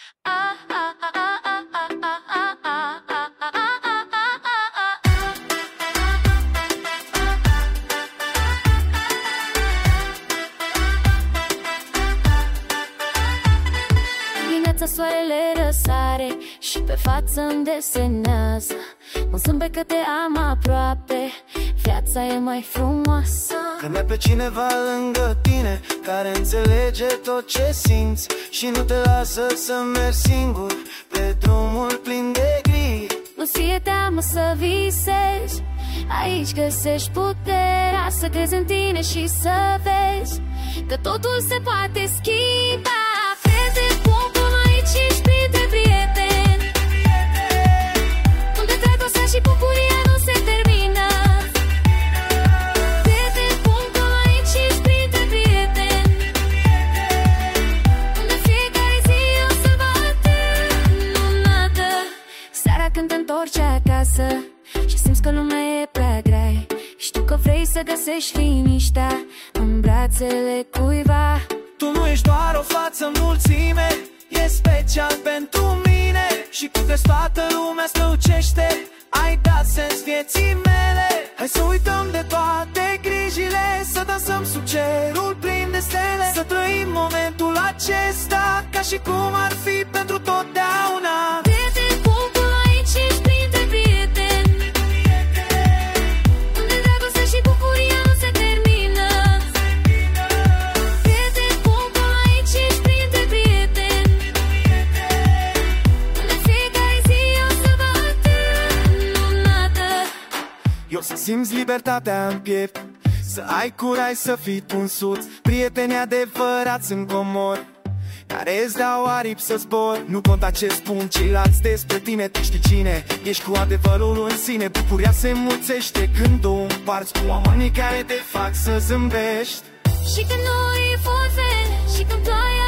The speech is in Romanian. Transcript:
Dimineața soarele răsare și pe față îmi desenează un zâmbet că te am aproape, viața e mai frumoasă. Când ai pe cineva lângă tine care înțelege tot ce simți și nu te lasă să mergi singur pe drumul plin de gri. Nu-ți fie teamă să visezi, aici găsești puterea să crezi în tine și să vezi că totul se poate schimba. Crede pompul aici, ești printre prieteni, unde dragostea și bucuria nu se termină. Crede pompul aici, ești printre prieteni, unde fiecare zi e o sărbătoare minunată. Seara când te întorci acasă și simți că lumea e prea grea, știu că vrei să găsești liniștea în brațele cuiva. Tu nu ești doar o față în mulțime, e special pentru mine. Și când crezi toată lumea strălucește, ai dat sens vieții mele. Hai să uităm de toate grijile, să dansăm sub cerul plin de stele, să trăim momentul acesta ca și cum ar fi pentru totdeauna. Prieten, punctul aici, ești printre prieteni, unde dragostea și bucuria nu se termină. Prieten, punctul aici, ești printre prieteni, unde fiecare zi e o sărbătoare minunată. Eu să simți libertatea în piept, să ai curaj să fii tunsuț. Prieteni adevărați în comor, care îți dau aripi să zbor. Nu conta ce spun ceilalți despre tine, tu știi cine ești cu adevărul în sine. Bucuria se mulțește când o împarți cu oamenii care te fac să zâmbești. Și când nu e foame, și când ploaia